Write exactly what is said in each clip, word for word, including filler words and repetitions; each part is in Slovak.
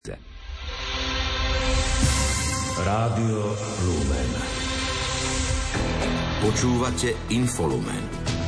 Rádio Lumen. Počúvate Infolumen.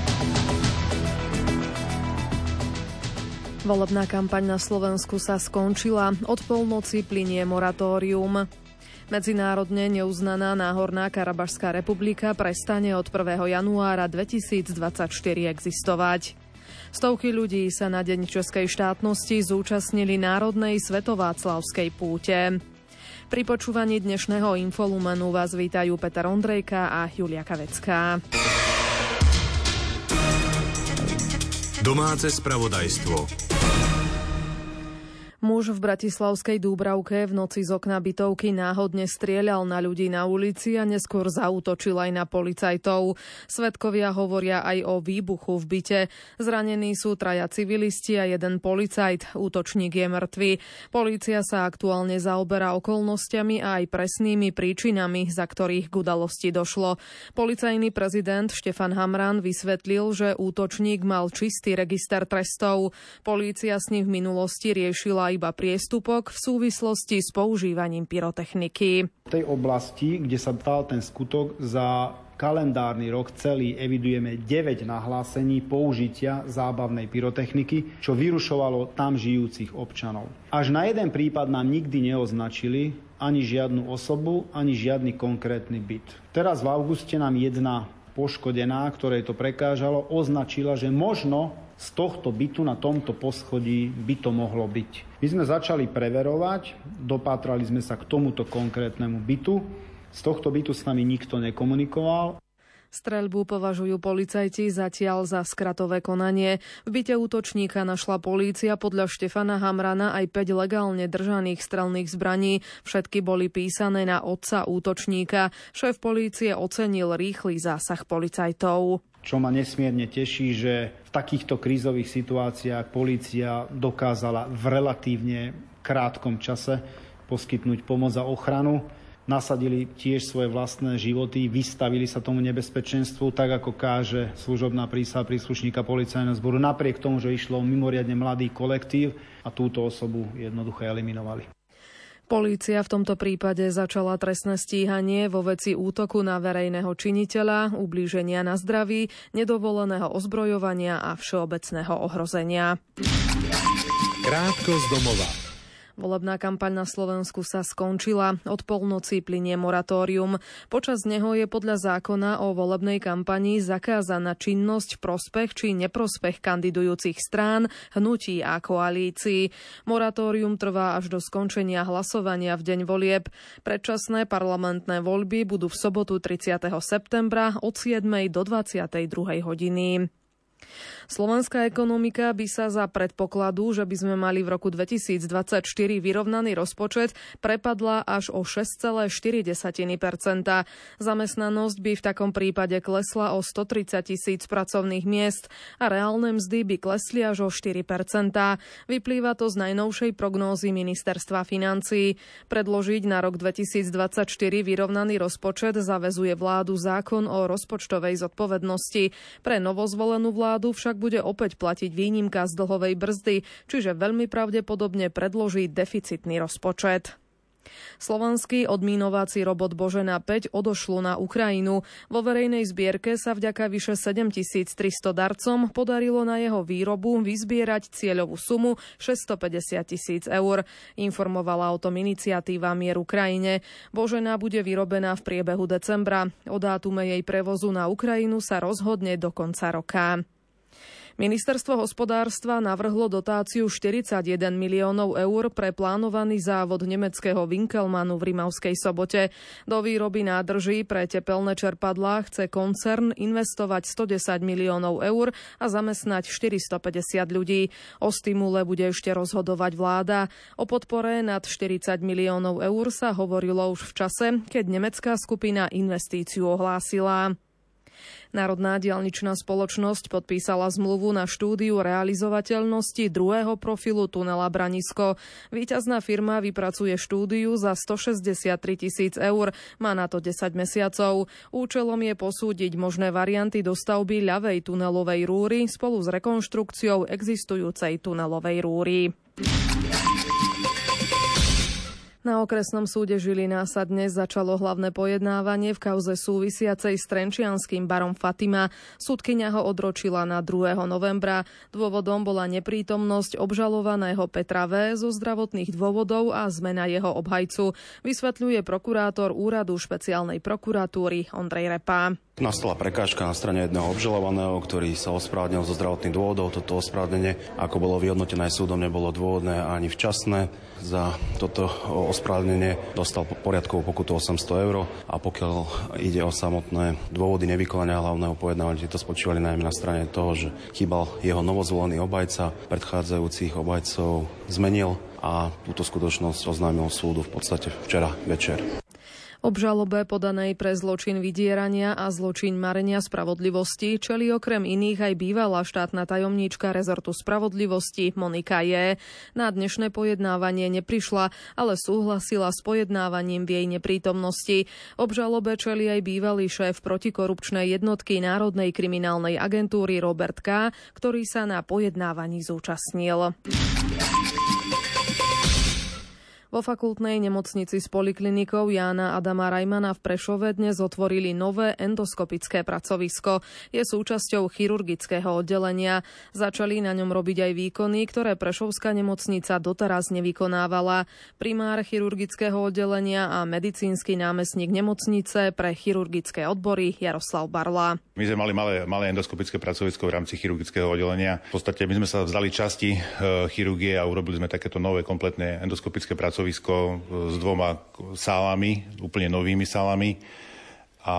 Volebná kampaň na Slovensku sa skončila. Od polnoci plynie moratórium. Medzinárodne neuznaná Náhorná Karabašská republika prestane od prvého januára dvetisícdvadsaťštyri existovať. Stovky ľudí sa na Deň českej štátnosti zúčastnili Národnej svetováclavskej púte. Pri počúvaní dnešného Infolumenu vás vítajú Peter Ondrejka a Julia Kavecká. Domáce spravodajstvo. Muž v bratislavskej Dúbravke v noci z okna bytovky náhodne strieľal na ľudí na ulici a neskôr zaútočil aj na policajtov. Svedkovia hovoria aj o výbuchu v byte. Zranení sú traja civilisti a jeden policajt. Útočník je mŕtvy. Polícia sa aktuálne zaoberá okolnostiami a aj presnými príčinami, za ktorých k udalosti došlo. Policajný prezident Štefan Hamran vysvetlil, že útočník mal čistý register trestov. Polícia s ním v minulosti riešila iba priestupok v súvislosti s používaním pyrotechniky. V tej oblasti, kde sa stal ten skutok, za kalendárny rok celý evidujeme deväť nahlásení použitia zábavnej pyrotechniky, čo vyrušovalo tam žijúcich občanov. Až na jeden prípad nám nikdy neoznačili ani žiadnu osobu, ani žiadny konkrétny byt. Teraz v auguste nám jedna poškodená, ktorej to prekážalo, označila, že možno z tohto bytu na tomto poschodí by to mohlo byť. My sme začali preverovať, dopátrali sme sa k tomuto konkrétnemu bytu. Z tohto bytu s nami nikto nekomunikoval. Streľbu považujú policajti zatiaľ za skratové konanie. V byte útočníka našla polícia podľa Štefana Hamrana aj päť legálne držaných strelných zbraní. Všetky boli písané na otca útočníka. Šéf polície ocenil rýchly zásah policajtov. Čo ma nesmierne teší, že v takýchto krízových situáciách polícia dokázala v relatívne krátkom čase poskytnúť pomoc a ochranu. Nasadili tiež svoje vlastné životy, vystavili sa tomu nebezpečenstvu, tak ako káže služobná prísaha príslušníka policajného zboru, napriek tomu, že išlo o mimoriadne mladý kolektív a túto osobu jednoducho eliminovali. Polícia v tomto prípade začala trestné stíhanie vo veci útoku na verejného činiteľa, ublíženia na zdraví, nedovoleného ozbrojovania a všeobecného ohrozenia. Krátko z domova. Volebná kampaň na Slovensku sa skončila. Od polnoci plynie moratórium. Počas neho je podľa zákona o volebnej kampani zakázaná činnosť v prospech či neprospech kandidujúcich strán, hnutí a koalícií. Moratórium trvá až do skončenia hlasovania v deň volieb. Predčasné parlamentné voľby budú v sobotu tridsiateho septembra od siedmej do dvadsiatej druhej hodiny. Slovenská ekonomika by sa za predpokladu, že by sme mali v roku dvetisícdvadsaťštyri vyrovnaný rozpočet, prepadla až o šesť celá štyri percenta. Zamestnanosť by v takom prípade klesla o stotridsať tisíc pracovných miest a reálne mzdy by klesli až o štyri percentá. Vyplýva to z najnovšej prognózy Ministerstva financií. Predložiť na rok dvetisícdvadsaťštyri vyrovnaný rozpočet zaväzuje vládu zákon o rozpočtovej zodpovednosti. Pre novozvolenú vládu však bude opäť platiť výnimka z dlhovej brzdy, čiže veľmi pravdepodobne predloží deficitný rozpočet. Slovenský odmínovací robot Božena päť odošlo na Ukrajinu. Vo verejnej zbierke sa vďaka vyše sedemtisíctristo darcom podarilo na jeho výrobu vyzbierať cieľovú sumu šesťstopäťdesiat tisíc eur. Informovala o tom iniciatíva Mier Ukrajine. Božena bude vyrobená v priebehu decembra. O dátume jej prevozu na Ukrajinu sa rozhodne do konca roka. Ministerstvo hospodárstva navrhlo dotáciu štyridsaťjeden miliónov eur pre plánovaný závod nemeckého Winkelmannu v Rimavskej Sobote. Do výroby nádrží pre tepelné čerpadlá chce koncern investovať stodesať miliónov eur a zamestnať štyristopäťdesiat ľudí. O stimule bude ešte rozhodovať vláda. O podpore nad štyridsať miliónov eur sa hovorilo už v čase, keď nemecká skupina investíciu ohlásila. Národná diaľničná spoločnosť podpísala zmluvu na štúdiu realizovateľnosti druhého profilu tunela Branisko. Víťazná firma vypracuje štúdiu za stošesťdesiattri tisíc eur. Má na to desať mesiacov. Účelom je posúdiť možné varianty dostavby ľavej tunelovej rúry spolu s rekonštrukciou existujúcej tunelovej rúry. Na okresnom súde Žilina sa dnes začalo hlavné pojednávanie v kauze súvisiacej s trenčianskym barom Fatima. Súdkyňa ho odročila na druhého novembra. Dôvodom bola neprítomnosť obžalovaného Petra V. zo zdravotných dôvodov a zmena jeho obhajcu, vysvetľuje prokurátor úradu špeciálnej prokuratúry Ondrej Repá. Nastala prekážka na strane jedného obžalovaného, ktorý sa ospravedlnil zo zdravotných dôvodov. Toto ospravedlnenie, ako bolo vyhodnotené súdom, nebolo dôvodné ani včasné. Za toto ospravedlnenie dostal poriadkovú pokutu osemsto eur a pokiaľ ide o samotné dôvody nevykonania hlavného pojednávania, to spočívali najmä na strane toho, že chýbal jeho novozvolený obhajca, predchádzajúcich obhajcov zmenil a túto skutočnosť oznámil súdu v podstate včera večer. Obžalobe podanej pre zločin vydierania a zločin marenia spravodlivosti čelí okrem iných aj bývalá štátna tajomníčka rezortu spravodlivosti Monika J. Na dnešné pojednávanie neprišla, ale súhlasila s pojednávaním v jej neprítomnosti. Obžalobe čelí aj bývalý šéf protikorupčnej jednotky Národnej kriminálnej agentúry Robert K., ktorý sa na pojednávaní zúčastnil. Vo fakultnej nemocnici s poliklinikou Jána Adama Rajmana v Prešove dnes otvorili nové endoskopické pracovisko. Je súčasťou chirurgického oddelenia. Začali na ňom robiť aj výkony, ktoré prešovská nemocnica doteraz nevykonávala. Primár chirurgického oddelenia a medicínsky námestník nemocnice pre chirurgické odbory Jaroslav Barla. My sme mali malé, malé endoskopické pracovisko v rámci chirurgického oddelenia. V podstate my sme sa vzdali časti e, chirurgie a urobili sme takéto nové kompletné endoskopické pracovisko s dvoma sálami, úplne novými sálami a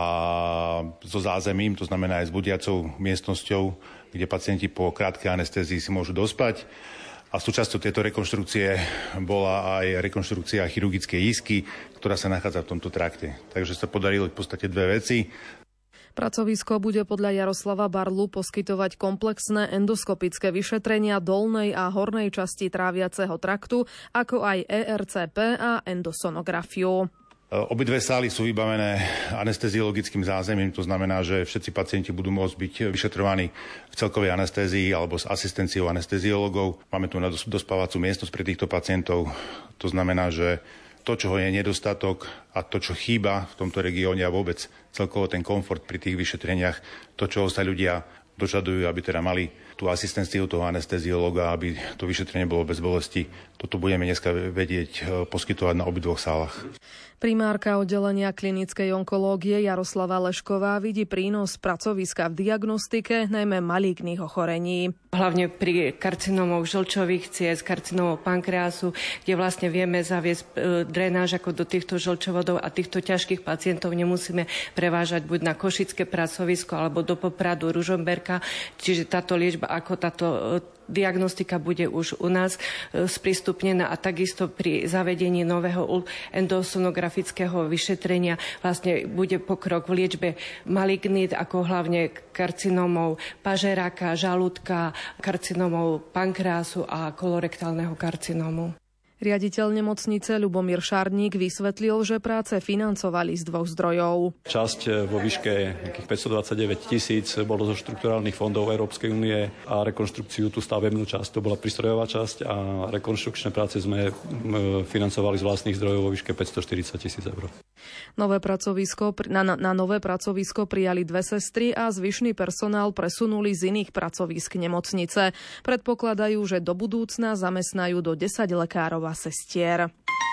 so zázemím, to znamená aj s budiacou miestnosťou, kde pacienti po krátkej anestézii si môžu dospať. A súčasťou tejto rekonštrukcie bola aj rekonštrukcia chirurgickej isky, ktorá sa nachádza v tomto trakte. Takže sa podarili v podstate dve veci. Pracovisko bude podľa Jaroslava Barlu poskytovať komplexné endoskopické vyšetrenia dolnej a hornej časti tráviaceho traktu, ako aj é er cé pé a endosonografiu. Obidve sály sú vybavené anesteziologickým zázemím, to znamená, že všetci pacienti budú môcť byť vyšetrovaní v celkovej anestézii alebo s asistenciou anesteziologov. Máme tu dospávacú miestnosť pre týchto pacientov, to znamená, že to, čo je nedostatok a to, čo chýba v tomto regióne a vôbec celkovo ten komfort pri tých vyšetreniach, to, čo sa ľudia dožadujú, aby teda mali tú asistenciu toho anesteziológa, aby to vyšetrenie bolo bez bolesti. Toto budeme dneska vedieť poskytovať na obidvoch sálach. Primárka oddelenia klinickej onkológie Jaroslava Lešková vidí prínos pracoviska v diagnostike najmä maligných ochorení. Hlavne pri karcinómoch žlčových ciest, karcinómoch pankreasu, kde vlastne vieme zaviesť drenáž ako do týchto žlčovodov a týchto ťažkých pacientov nemusíme prevážať buď na košické pracovisko alebo do Popradu, Ružomberka. Čiže táto liečba ako táto diagnostika bude už u nás sprístupnená a takisto pri zavedení nového endosonografického vyšetrenia vlastne bude pokrok v liečbe malignít, ako hlavne karcinómov pažeráka, žalúdka, karcinómov pankreasu a kolorektálneho karcinómu. Riaditeľ nemocnice Ľubomír Šarník vysvetlil, že práce financovali z dvoch zdrojov. Časť vo výške nejakých päťstodvadsaťdeväť tisíc bolo zo štrukturálnych fondov Európskej únie a rekonštrukciu, tú stavebnú časť, to bola prístrojová časť a rekonštrukčné práce sme financovali z vlastných zdrojov vo výške päťstoštyridsať tisíc eur. Nové pracovisko, na, na nové pracovisko prijali dve sestry a zvyšný personál presunuli z iných pracovísk nemocnice. Predpokladajú, že do budúcna zamestnajú do desať lekárov a sestier.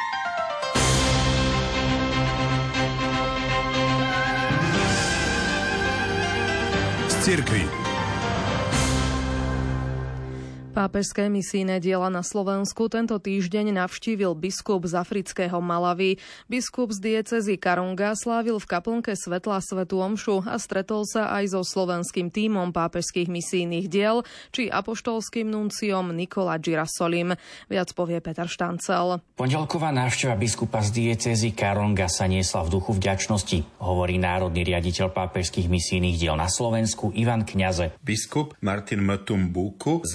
Z cirkvi. Pápežské misijné diela na Slovensku tento týždeň navštívil biskup z afrického Malawi. Biskup z diecézy Karonga slávil v kaplnke Svetla svätú omšu a stretol sa aj so slovenským tímom pápežských misijných diel či apoštolským nunciom Nikola Girasolim. Viac povie Peter Štancel. Pondelková návšteva biskupa z diecézy Karonga sa niesla v duchu vďačnosti, hovorí národný riaditeľ pápežských misijných diel na Slovensku Ivan Kňaze. Biskup Martin Mutumbuku z Malawi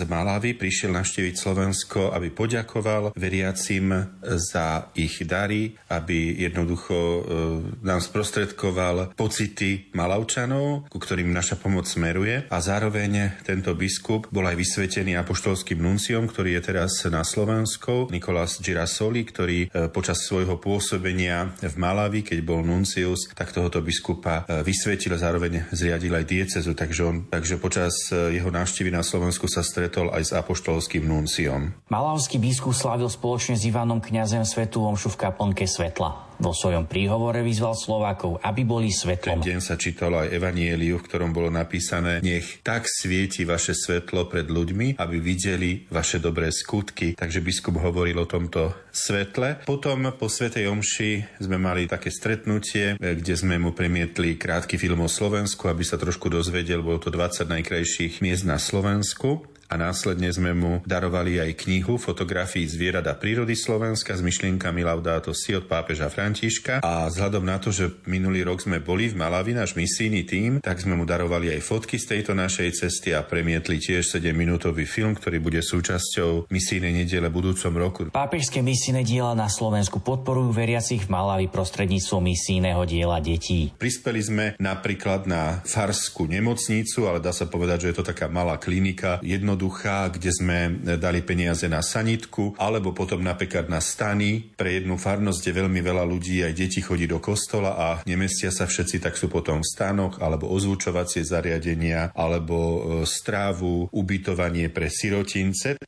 Malawi prišiel navštíviť Slovensko, aby poďakoval veriacim za ich dary, aby jednoducho e, nám sprostredkoval pocity Malavčanov, ku ktorým naša pomoc smeruje. A zároveň tento biskup bol aj vysvetený apoštolským nunciom, ktorý je teraz na Slovensku, Nikolás Girasoli, ktorý e, počas svojho pôsobenia v Malawi, keď bol nuncius, tak tohoto biskupa e, vysvetil a zároveň zriadil aj diecezu. Takže, on, takže počas e, jeho návštevy na Slovensku sa stretol aj s apoštolským nunciom. Malavský biskup slávil spoločne s Ivanom kňazem svätú omšu v kaplnke Svetla. Vo svojom príhovore vyzval Slovákov, aby boli svetlom. Ten deň sa čítalo aj evanieliu, v ktorom bolo napísané: nech tak svieti vaše svetlo pred ľuďmi, aby videli vaše dobré skutky. Takže biskup hovoril o tomto svetle. Potom po svätej omši sme mali také stretnutie, kde sme mu premietli krátky film o Slovensku, aby sa trošku dozvedel. Bolo to dvadsať najkrajších miest na Slovensku. A následne sme mu darovali aj knihu fotografií zvierat a prírody Slovenska s myšlienkami Laudato Si od pápeža Františka. A vzhľadom na to, že minulý rok sme boli v Malawi, náš misijný tím, tak sme mu darovali aj fotky z tejto našej cesty a premietli tiež sedemminútový film, ktorý bude súčasťou misijnej nedele budúcom roku. Pápežské misijné diela na Slovensku podporujú veriacich v Malawi prostredníctvom misijného diela detí. Prispeli sme napríklad na farskú nemocnicu, ale dá sa povedať, že je to taká malá klinika, jedno ducha, kde sme dali peniaze na sanitku, alebo potom napríklad na stany. Pre jednu farnosť, kde veľmi veľa ľudí, aj deti chodí do kostola a nemestia sa všetci, tak sú potom v stanoch, alebo ozvučovacie zariadenia, alebo strávu, ubytovanie pre sirotince.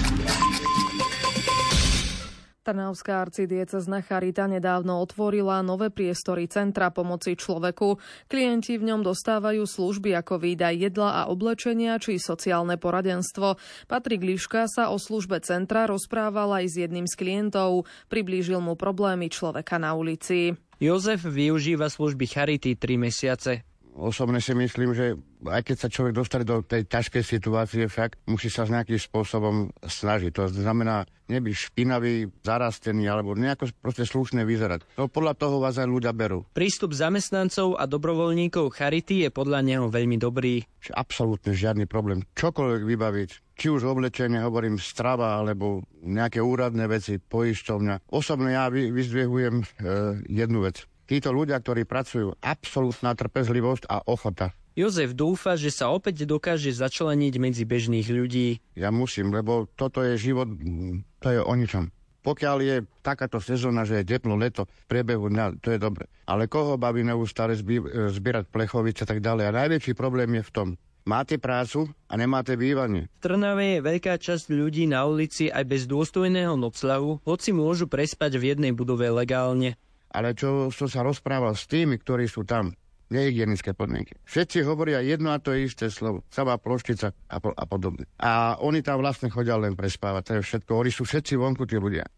Trnavská arcidiecézna charita nedávno otvorila nové priestory Centra pomoci človeku. Klienti v ňom dostávajú služby ako výdaj jedla a oblečenia či sociálne poradenstvo. Patrik Liška sa o službe centra rozprával aj s jedným z klientov. Priblížil mu problémy človeka na ulici. Jozef využíva služby charity tri mesiace. Osobne si myslím, že aj keď sa človek dostane do tej ťažkej situácie, však musí sa s nejakým spôsobom snažiť. To znamená nebyť špinavý, zarastený alebo nejako proste slušne vyzerať. To podľa toho vás aj ľudia berú. Prístup zamestnancov a dobrovoľníkov charity je podľa neho veľmi dobrý. Absolútne žiadny problém. Čokoľvek vybaviť. Či už oblečenie, hovorím, strava alebo nejaké úradné veci, poisťovňa. Osobne ja vyzdvihujem e, jednu vec. Títo ľudia, ktorí pracujú, absolútna trpezlivosť a ochota. Jozef dúfa, že sa opäť dokáže začleniť medzi bežných ľudí. Ja musím, lebo toto je život, to je o ničom. Pokiaľ je takáto sezóna, že je teplo leto, v priebehu dňa, to je dobre. Ale koho baví neustále zbierať plechovice a tak ďalej? A najväčší problém je v tom, máte prácu a nemáte bývanie. V Trnave je veľká časť ľudí na ulici aj bez dôstojného nocľahu, hoci môžu prespať v jednej budove legálne. Ale čo som sa rozprával s tými, ktorí sú tam, nehygienické podmienky. Všetci hovoria jedno a to isté slovo. Samá ploštica a, po, a podobne. A oni tam vlastne chodia len prespávať. To je všetko. Oni sú všetci vonku, tí ľudia.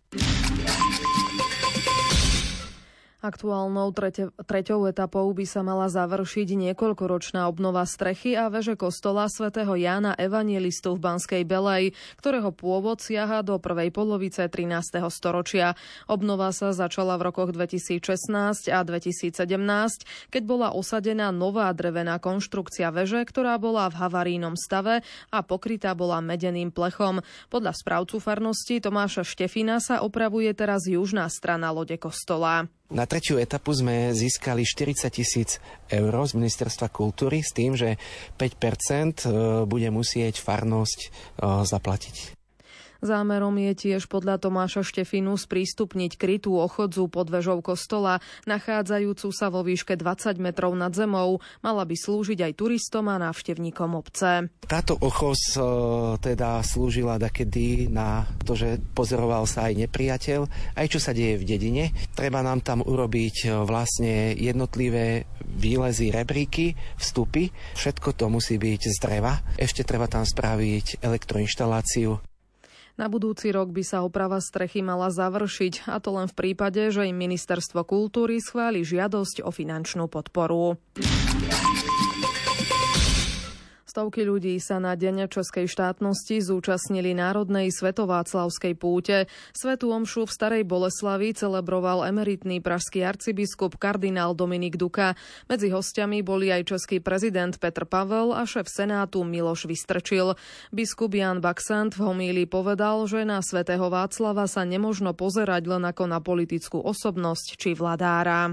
Aktuálnou trete, treťou etapou by sa mala završiť niekoľkoročná obnova strechy a veže kostola svätého Jána Evangelistu v Banskej Belej, ktorého pôvod siaha do prvej polovice trinásteho storočia. Obnova sa začala v rokoch dvetisícšestnásť a dvetisícsedemnásť, keď bola osadená nová drevená konštrukcia veže, ktorá bola v havarínom stave a pokrytá bola medeným plechom. Podľa správcu farnosti Tomáša Štefina sa opravuje teraz južná strana lode kostola. Na tretiu etapu sme získali štyridsať tisíc eur z Ministerstva kultúry s tým, že päť percent bude musieť farnosť zaplatiť. Zámerom je tiež podľa Tomáša Štefinu sprístupniť krytú ochodzu pod vežou kostola, nachádzajúcu sa vo výške dvadsať metrov nad zemou. Mala by slúžiť aj turistom a návštevníkom obce. Táto ochoz teda slúžila dakedy na to, že pozoroval sa aj nepriateľ, aj čo sa deje v dedine. Treba nám tam urobiť vlastne jednotlivé výlezy, rebríky, vstupy. Všetko to musí byť z dreva. Ešte treba tam spraviť elektroinštaláciu. Na budúci rok by sa oprava strechy mala završiť, a to len v prípade, že im Ministerstvo kultúry schváli žiadosť o finančnú podporu. Stovky ľudí sa na Deň českej štátnosti zúčastnili Národnej svetováclavskej púte. Svätú omšu v Starej Boleslavi celebroval emeritný pražský arcibiskup kardinál Dominik Duka. Medzi hostiami boli aj český prezident Petr Pavel a šéf Senátu Miloš Vystrčil. Biskup Jan Baxant v homílii povedal, že na svätého Václava sa nemožno pozerať len ako na politickú osobnosť či vladára.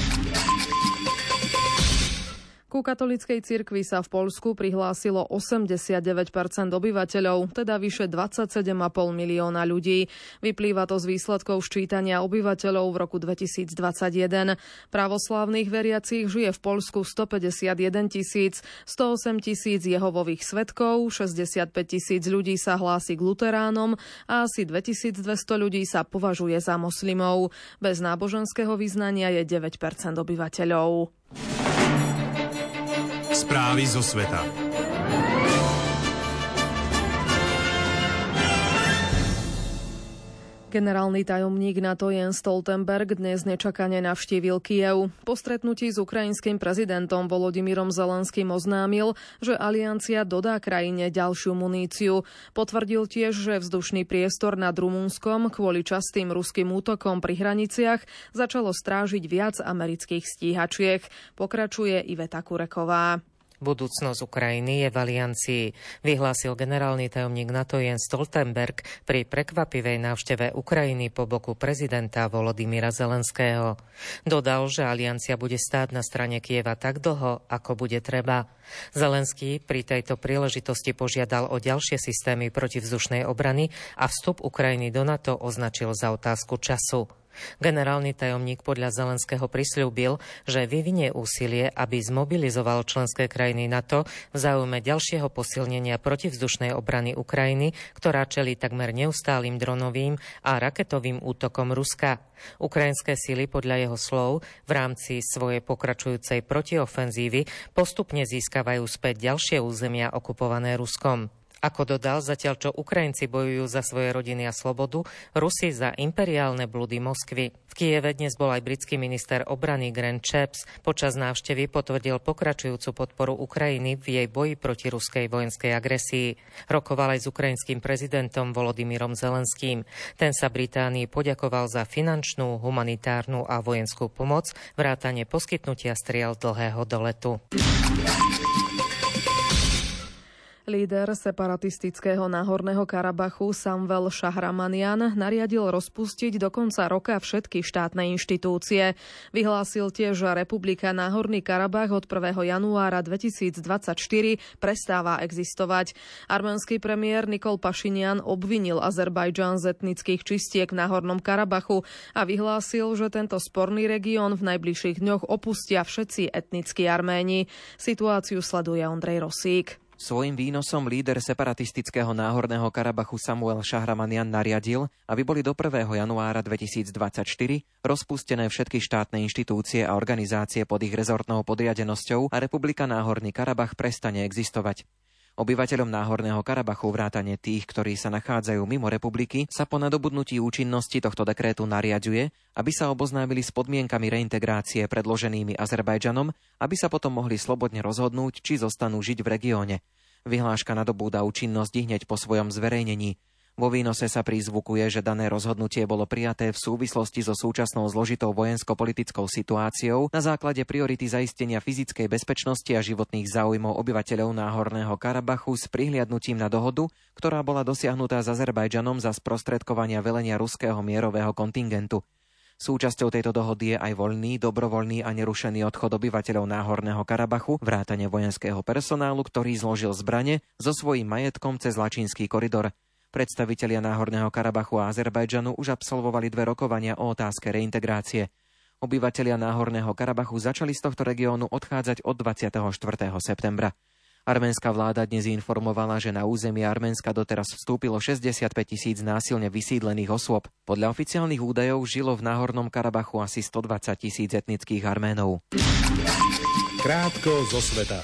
Ku katolíckej cirkvi sa v Poľsku prihlásilo osemdesiatdeväť percent obyvateľov, teda vyše dvadsaťsedem a pol milióna ľudí. Vyplýva to z výsledkov ščítania obyvateľov v roku dvetisícdvadsaťjeden. Pravoslávnych veriacich žije v Poľsku stopäťdesiatjeden tisíc, stoosem tisíc Jehovových svedkov, šesťdesiatpäť tisíc ľudí sa hlási k luteránom a asi dvetisícdvesto ľudí sa považuje za moslimov. Bez náboženského vyznania je deväť percent obyvateľov. Správy zo sveta. Generálny tajomník NATO Jens Stoltenberg dnes nečakane navštívil Kyjev. Po stretnutí s ukrajinským prezidentom Volodymyrom Zelenským oznámil, že aliancia dodá krajine ďalšiu muníciu. Potvrdil tiež, že vzdušný priestor nad Rumunskom kvôli častým ruským útokom pri hraniciach začalo strážiť viac amerických stíhačiek. Pokračuje Iveta Kureková. Budúcnosť Ukrajiny je v aliancii, vyhlásil generálny tajomník NATO Jens Stoltenberg pri prekvapivej návšteve Ukrajiny po boku prezidenta Volodymyra Zelenského. Dodal, že aliancia bude stáť na strane Kyjeva tak dlho, ako bude treba. Zelenský pri tejto príležitosti požiadal o ďalšie systémy protivzdušnej obrany a vstup Ukrajiny do NATO označil za otázku času. Generálny tajomník podľa Zelenského prisľúbil, že vyvinie úsilie, aby zmobilizoval členské krajiny NATO v záujme ďalšieho posilnenia protivzdušnej obrany Ukrajiny, ktorá čelí takmer neustálym dronovým a raketovým útokom Ruska. Ukrajinské sily podľa jeho slov v rámci svojej pokračujúcej protiofenzívy postupne získavajú späť ďalšie územia okupované Ruskom. Ako dodal, zatiaľ čo Ukrajinci bojujú za svoje rodiny a slobodu, Rusi za imperiálne bludy Moskvy. V Kyjeve dnes bol aj britský minister obrany Grant Shapps. Počas návštevy potvrdil pokračujúcu podporu Ukrajiny v jej boji proti ruskej vojenskej agresii. Rokoval aj s ukrajinským prezidentom Volodymyrom Zelenským. Ten sa Británii poďakoval za finančnú, humanitárnu a vojenskú pomoc, vrátane poskytnutia striel dlhého doletu. Líder separatistického Náhorného Karabachu Samvel Šahramanian nariadil rozpustiť do konca roka všetky štátne inštitúcie. Vyhlásil tiež, že Republika Náhorný Karabach od prvého januára dvetisícdvadsaťštyri prestáva existovať. Arménsky premiér Nikol Pašinian obvinil Azerbajdžan z etnických čistiek v Náhornom Karabachu a vyhlásil, že tento sporný región v najbližších dňoch opustia všetci etnickí Arméni. Situáciu sleduje Ondrej Rosík. Svojím výnosom líder separatistického Náhorného Karabachu Samuel Šahramanian nariadil, aby boli do prvého januára dvetisícdvadsaťštyri rozpustené všetky štátne inštitúcie a organizácie pod ich rezortnou podriadenosťou a Republika Náhorný Karabach prestane existovať. Obyvateľom Náhorného Karabachu vrátane tých, ktorí sa nachádzajú mimo republiky, sa po nadobudnutí účinnosti tohto dekrétu nariaďuje, aby sa oboznámili s podmienkami reintegrácie predloženými Azerbajdžanom, aby sa potom mohli slobodne rozhodnúť, či zostanú žiť v regióne. Vyhláška nadobúda účinnosť hneď po svojom zverejnení. Vo výnose sa prizvukuje, že dané rozhodnutie bolo prijaté v súvislosti so súčasnou zložitou vojensko-politickou situáciou na základe priority zaistenia fyzickej bezpečnosti a životných záujmov obyvateľov Náhorného Karabachu s prihliadnutím na dohodu, ktorá bola dosiahnutá s Azerbajdžanom za sprostredkovania velenia ruského mierového kontingentu. Súčasťou tejto dohody je aj voľný, dobrovoľný a nerušený odchod obyvateľov Náhorného Karabachu, vrátane vojenského personálu, ktorý zložil zbrane so svojím majetkom cez Lačínsky koridor. Predstavitelia Náhorného Karabachu a Azerbajdžanu už absolvovali dve rokovania o otázke reintegrácie. Obyvatelia Náhorného Karabachu začali z tohto regiónu odchádzať od dvadsiateho štvrtého septembra. Arménska vláda dnes informovala, že na územie Arménska doteraz vstúpilo šesťdesiatpäť tisíc násilne vysídlených osôb. Podľa oficiálnych údajov žilo v Náhornom Karabachu asi stodvadsať tisíc etnických Arménov. Krátko zo sveta.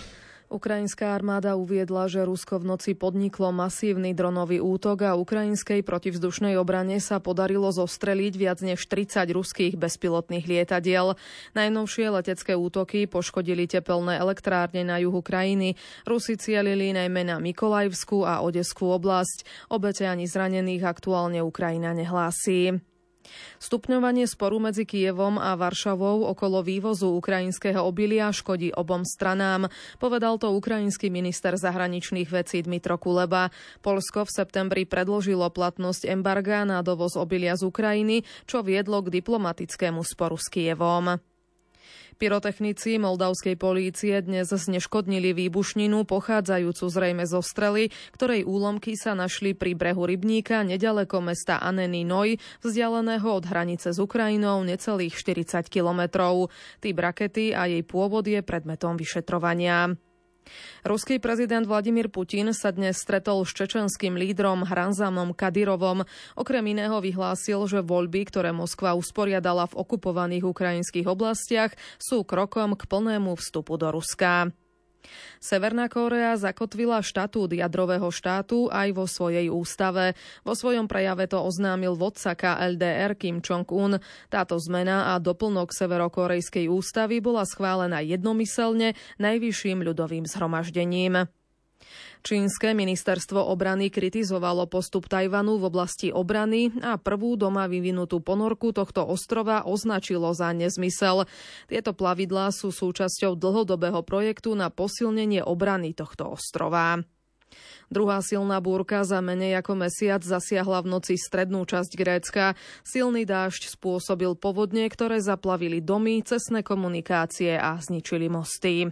Ukrajinská armáda uviedla, že Rusko v noci podniklo masívny dronový útok a ukrajinskej protivzdušnej obrane sa podarilo zostreliť viac než tridsať ruských bezpilotných lietadiel. Najnovšie letecké útoky poškodili tepelné elektrárne na juhu krajiny. Rusi cielili najmä na Mykolajivskú a Odeskú oblasť. Obete ani zranených aktuálne Ukrajina nehlási. Stupňovanie sporu medzi Kyjevom a Varšavou okolo vývozu ukrajinského obilia škodí obom stranám, povedal to ukrajinský minister zahraničných vecí Dmytro Kuleba. Poľsko v septembri predložilo platnosť embarga na dovoz obilia z Ukrajiny, čo viedlo k diplomatickému sporu s Kyjevom. Pyrotechnici moldavskej polície dnes zneškodnili výbušninu pochádzajúcu zrejme zo strely, ktorej úlomky sa našli pri brehu rybníka neďaleko mesta Anený Noj, vzdialeného od hranice s Ukrajinou necelých štyridsať kilometrov. Typ rakety a jej pôvod je predmetom vyšetrovania. Ruský prezident Vladimír Putin sa dnes stretol s čečenským lídrom Hranzamom Kadyrovom. Okrem iného vyhlásil, že voľby, ktoré Moskva usporiadala v okupovaných ukrajinských oblastiach, sú krokom k plnému vstupu do Ruska. Severná Kórea zakotvila štatút jadrového štátu aj vo svojej ústave. Vo svojom prejave to oznámil vodca ká el dé er Kim Jong-un. Táto zmena a doplnok severokórejskej ústavy bola schválená jednomyselne najvyšším ľudovým zhromaždením. Čínske ministerstvo obrany kritizovalo postup Tajvanu v oblasti obrany a prvú doma vyvinutú ponorku tohto ostrova označilo za nezmysel. Tieto plavidlá sú súčasťou dlhodobého projektu na posilnenie obrany tohto ostrova. Druhá silná búrka za menej ako mesiac zasiahla v noci strednú časť Grécka. Silný dážď spôsobil povodne, ktoré zaplavili domy, cestné komunikácie a zničili mosty.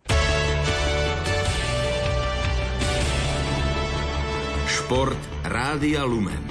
Šport Rádia Lumen.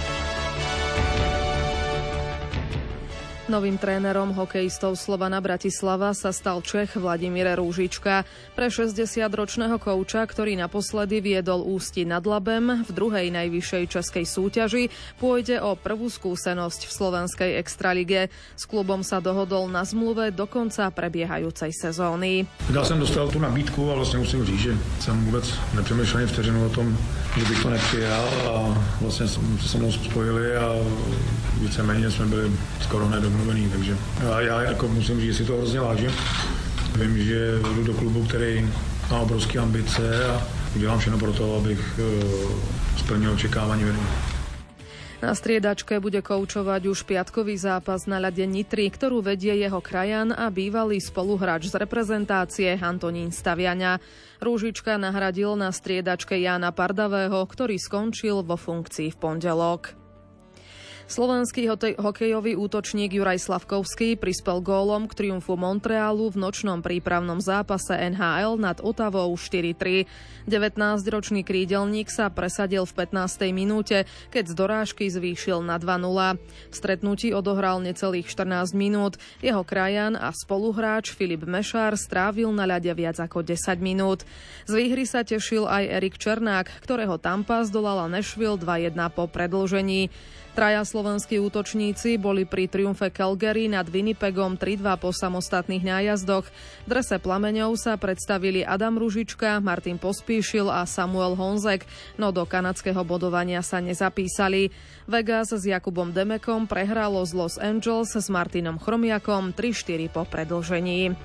Novým trénerom hokejistov Slovana Bratislava sa stal Čech Vladimír Rúžička. Pre šesťdesiatročného kouča, ktorý naposledy viedol Ústí nad Labem v druhej najvyššej českej súťaži, pôjde o prvú skúsenosť v slovenskej extralige. S klubom sa dohodol na zmluve do konca prebiehajúcej sezóny. Já jsem dostal tu nabídku a vlastně musím říct, že jsem vůbec nepřemýšlel ani vteřinu o tom, že bych to nepřijal a vlastně se se mnou spojili a víceméně jsme byli skoro hned domluvený, takže a já jako musím říct, že si to hrozně vážím. Vím, že jdu do klubu, který má obrovské ambice a udělám všechno pro to, abych uh, splnil očekávání vedení. Na striedačke bude koučovať už piatkový zápas na ľade Nitry, ktorú vedie jeho krajan a bývalý spoluhráč z reprezentácie Antonín Staviaňa. Rúžička nahradil na striedačke Jána Pardavého, ktorý skončil vo funkcii v pondelok. Slovenský hokejový útočník Juraj Slavkovský prispel gólom k triumfu Montrealu v nočnom prípravnom zápase en há el nad Ottawou štyri tri. devätnásťročný krídelník sa presadil v pätnástej minúte, keď z dorážky zvýšil na dva nula. V stretnutí odohral necelých štrnásť minút. Jeho krajan a spoluhráč Filip Mešár strávil na ľade viac ako desať minút. Z výhry sa tešil aj Erik Černák, ktorého Tampa zdolala Nashville dva jedna po predĺžení. Traja slovenskí útočníci boli pri triumfe Calgary nad Winnipegom tri dva po samostatných nájazdoch. V drese Plameňov sa predstavili Adam Ružička, Martin Pospíšil a Samuel Honzek, no do kanadského bodovania sa nezapísali. Vegas s Jakubom Demekom prehralo z Los Angeles s Martinom Chromiakom tri štyri po predĺžení.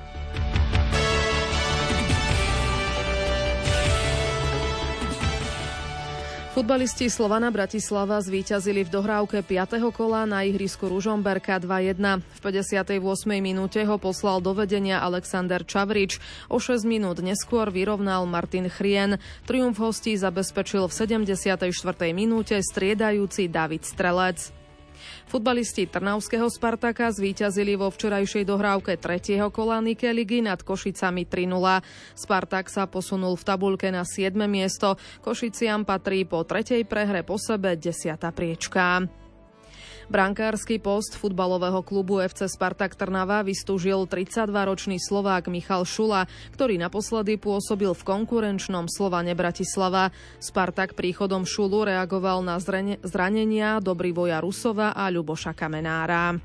Futbalisti Slovana Bratislava zvíťazili v dohrávke piateho kola na ihrisku Ružomberka dva jedna. V päťdesiatej ôsmej minúte ho poslal do vedenia Alexander Čavrič. O šesť minút neskôr vyrovnal Martin Chrien. Triumf hostí zabezpečil v sedemdesiatej štvrtej minúte striedajúci David Strelec. Futbalisti trnavského Spartaka zvíťazili vo včerajšej dohrávke tretieho kola Nike ligy nad Košicami tri nula. Spartak sa posunul v tabuľke na siedme miesto. Košiciam patrí po tretej prehre po sebe desiata priečka. Brankársky post futbalového klubu ef cé Spartak Trnava vystúžil tridsaťdvaročný Slovák Michal Šula, ktorý naposledy pôsobil v konkurenčnom Slovane Bratislava. Spartak príchodom Šulu reagoval na zranenia Dobrivoja Rusova a Ľuboša Kamenára.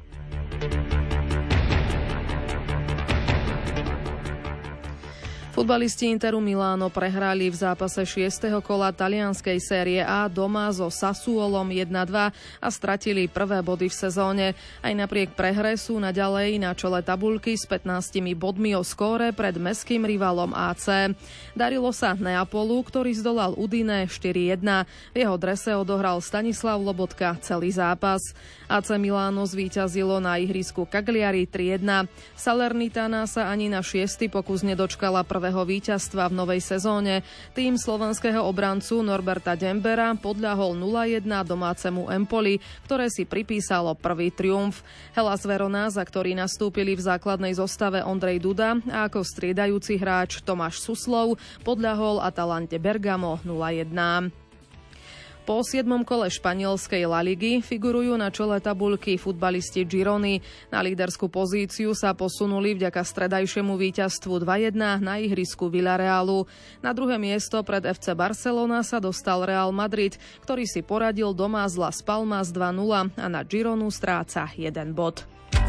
Futbalisti Interu Miláno prehrali v zápase šiesteho kola talianskej série A doma so Sassuolom jedna dva a stratili prvé body v sezóne. Aj napriek prehre sú naďalej na čele tabuľky s pätnástimi bodmi o skóre pred mestským rivalom á cé. Darilo sa Neapolu, ktorý zdolal Udine štyri jedna. V jeho drese odohral Stanislav Lobotka celý zápas. á cé Miláno zvíťazilo na ihrisku Cagliari tri jedna. Salernitana sa ani na šiesty pokus nedočkala prvého víťazstva v novej sezóne. Tým slovenského obrancu Norberta Dembera podľahol nula jedna domácemu Empoli, ktoré si pripísalo prvý triumf. Hellas Verona, za ktorý nastúpili v základnej zostave Ondrej Duda a ako striedajúci hráč Tomáš Suslov, podľahol Atalante Bergamo nula jedna. Po siedmom kole španielskej La Ligy figurujú na čele tabuľky futbalisti Girony. Na líderskú pozíciu sa posunuli vďaka stredajšiemu víťazstvu dva jedna na ihrisku Villarealu. Na druhé miesto pred ef cé Barcelona sa dostal Real Madrid, ktorý si poradil doma z Las Palmas dva nula a na Gironu stráca jeden bod.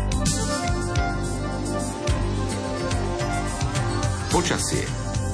Počasie.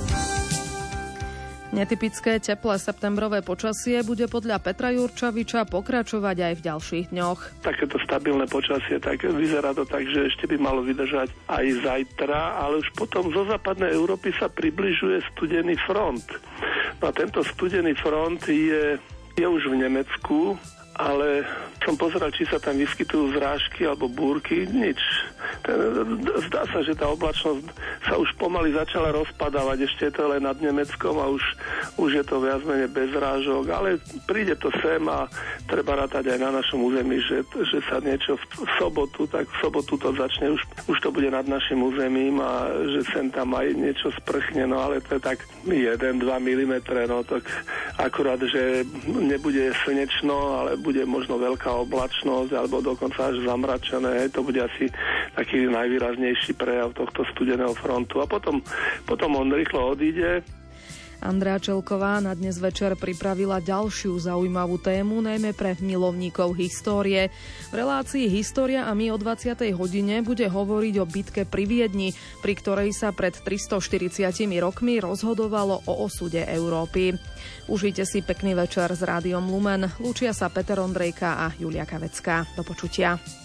Netypické teplé septembrové počasie bude podľa Petra Jurčaviča pokračovať aj v ďalších dňoch. Takéto stabilné počasie, tak vyzerá to tak, že ešte by malo vydržať aj zajtra, ale už potom zo západnej Európy sa približuje studený front. No a tento studený front je, je už v Nemecku, ale som pozeral, či sa tam vyskytujú zrážky alebo búrky, nič. Zdá sa, že tá oblačnosť sa už pomaly začala rozpadávať, ešte je to len nad Nemeckom a už, už je to viac menej bez zrážok, ale príde to sem a treba rátať aj na našom území, že, že sa niečo v, v sobotu, tak v sobotu to začne, už, už to bude nad našim územím a že sem tam aj niečo sprchne, no ale to je tak jeden až dva milimetre, no tak akurát, že nebude slnečno, ale bude možno veľká oblačnosť alebo dokonca až zamračené. To bude asi taký najvýraznejší prejav tohto studeného frontu. A potom, potom on rýchlo odíde. Andrea Čelková na dnes večer pripravila ďalšiu zaujímavú tému, najmä pre milovníkov histórie. V relácii História a my o dvadsiatej hodine bude hovoriť o bitke pri Viedni, pri ktorej sa pred tristoštyridsiatimi rokmi rozhodovalo o osude Európy. Užite si pekný večer s Rádiom Lumen. Lúčia sa Peter Ondrejka a Julia Kavecká. Do počutia.